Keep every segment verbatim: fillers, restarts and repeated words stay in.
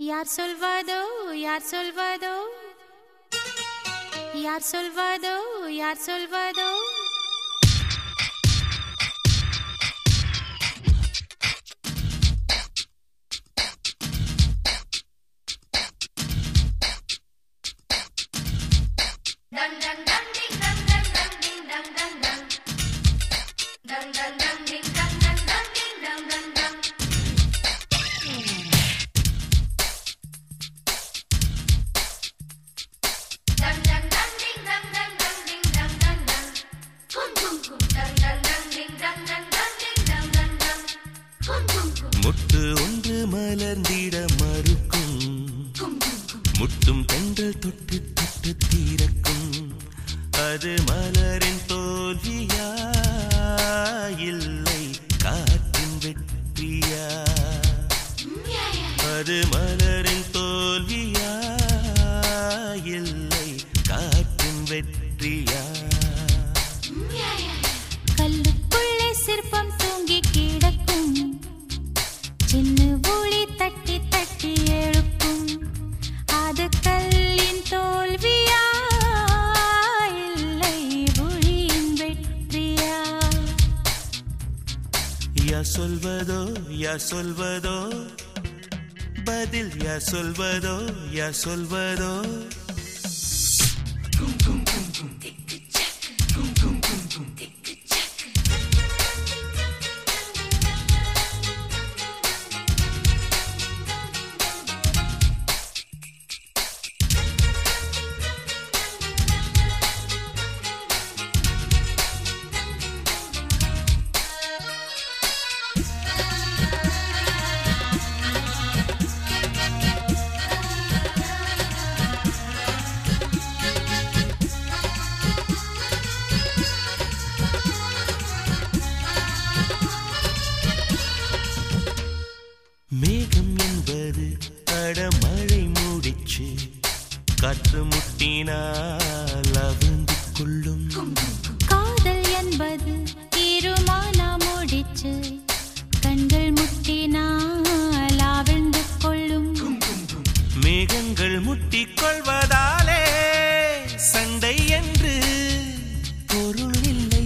யார் சொல்வதோ யார் சொல்வதோ யார் சொல்வதோ யார் சொல்வதோ dang dang dang ding dang dang dang ding dang dang dang dang dang dang ding dang dang dang ding dang dang dang dang dang dang ding dang dang dang ding dang dang dang kum kum kum dang dang dang ding dang dang dang ding dang dang dang kum kum kum முட்டு ஒன்று மலர்ந்திட மறுக்கும் முட்டும் தென்றல் தொட்டு தொட்டு தீரக்கும் அது மலரின் தோல்வியா இல்லை காற்றின் வெற்றியா அது மலரின் தோல்வியா இல்லை காற்றின் வெற்றியா கல்லுக்குள்ளே சிற்பம் தூங்கி கிடக்கும் சின்ன ஒளி தட்டி தட்டி எழுப்பும் அது கல்லின் தோல்வியா இல்லை ஒளியின் வெற்றியா யா சொல்வதோ யா சொல்வதோ பதில் யா சொல்வதோ யா சொல்வதோ மேகம் என்பது அடமழை மூடிச்சு காற்று முட்டினால் அவிழ்ந்து கொள்ளும் காதல் என்பது இருமானா முடிச்சு கண்கள் முட்டினால் அவிழ்ந்து கொள்ளும் மேகங்கள் முட்டிக் கொள்வதாலே சண்டை என்று பொருள் இல்லை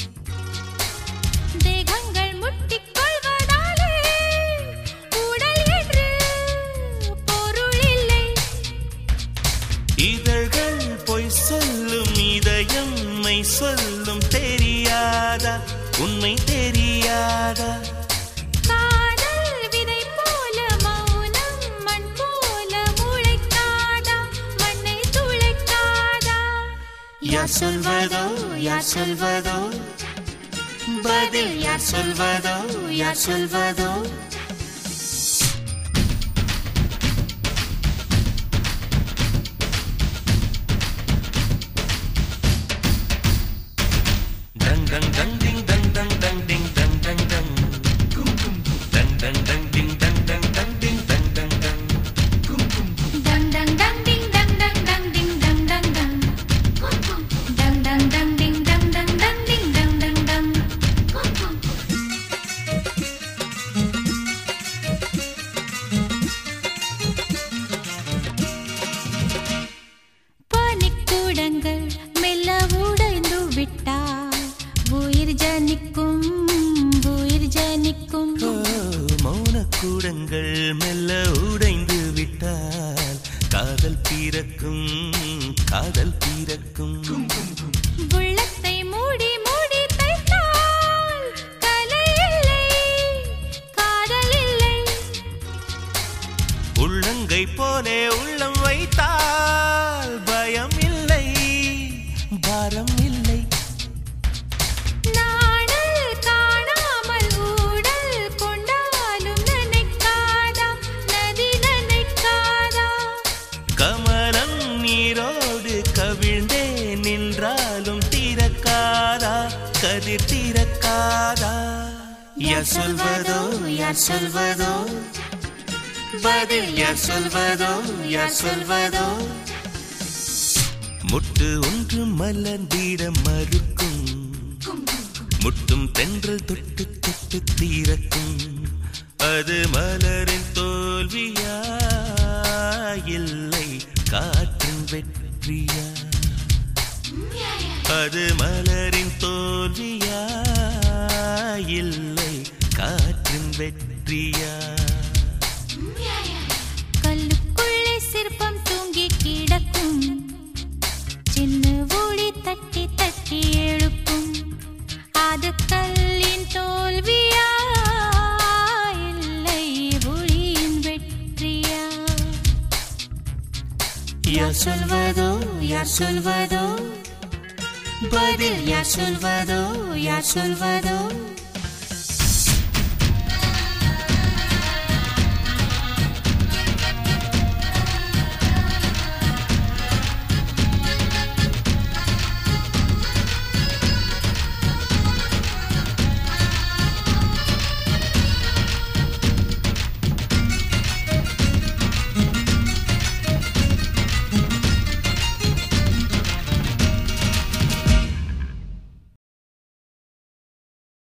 தேகங்கள் முட்டிக் கொள்வதாலே உடல் என்று பொருள் இல்லை இதழ்கள் பொய் சொல்லும் இதயம் மெய் சொல்லும் தெரியாதா உண்மை தெரியாதா காதல் விதை போல மௌனம் மண் போல முளைக்காதா மண்ணை துளைக்காதா யார் சொல்வதோ யார் சொல்வதோ பதில் யார் சொல்வதோ யார் சொல்வதோ dang dang dang ding dang dang dang ding dang dang dang dang dang dang ding dang dang dang ding dang dang dang dang dang dang ding dang dang dang ding dang dang dang kum kum kum dang dang dang ding dang dang dang ding dang dang dang kum kum kum பனிக்கூடங்கள் மெல்ல உடைந்து விட்டால் உயிர் ஜனிக்கும் உயிர் ஜனிக்கும் ஓ, மௌனக்கூடங்கள் மெல்ல உடைந்து விட்டால் காதல் பிறக்கும் காதல் பிறக்கும் உள்ளத்தை மூடி மூடி தைத்தால் கலை இல்லை காதல் இல்லை உள்ளங்கை போலே உள்ளம் வைத்தால் பயம் இல்லை பாரம் இல்லை நாடல் காணாமல் ஊடல் கொண்டாலும் நினைக்காதா நதி நினைக்காதா கமலம் நீரோடு கவிழ்ந்தே நின்றாலும் திறக்காதா கதிர் திறக்காதா யார் சொல்வதோ யார் சொல்வதோ பதில் யார் சொல்வதோ யார் சொல்வதோ முட்டு ஒன்று மலர்ந்திட மறுக்கும் முட்டும் தென்றல் தொட்டு தொட்டு தீரக்கும் அது மலரின் தோல்வியா வெற்றியா அது மலரின் தோல்வியா இல்லை காற்றின் வெற்றியா கல்லுக்குள்ளே சிற்பம் தூங்கி கிடக்கும் சின்ன ஒளி தட்டி தட்டி எழுப்பும் அது கல்லின் தோல்வியா இல்லை ஒளியின் வெற்றியா யார் சொல்வதோ யார் சொல்வதோ பதில் யார் சொல்வதோ யார் சொல்வதோ